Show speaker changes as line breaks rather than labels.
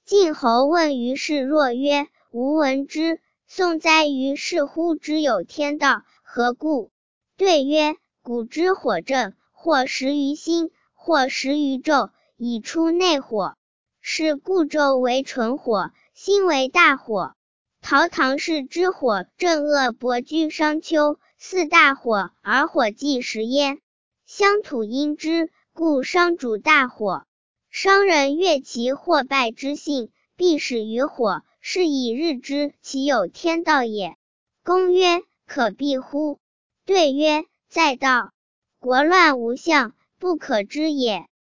晋侯问于氏若曰：吾闻之。宋哉于是乎之有天道，何故？对曰：古之火正，或食于心，或食于昼，以出内火。是故昼为纯火，心为大火。陶唐氏之火正恶伯居商丘，四大火而火计时焉。乡土因之，故商主大火。商人悦其或败之性，必始于火，是以日之，其有天道也。公曰：可避乎？对曰：在道。国乱无相，不可知也。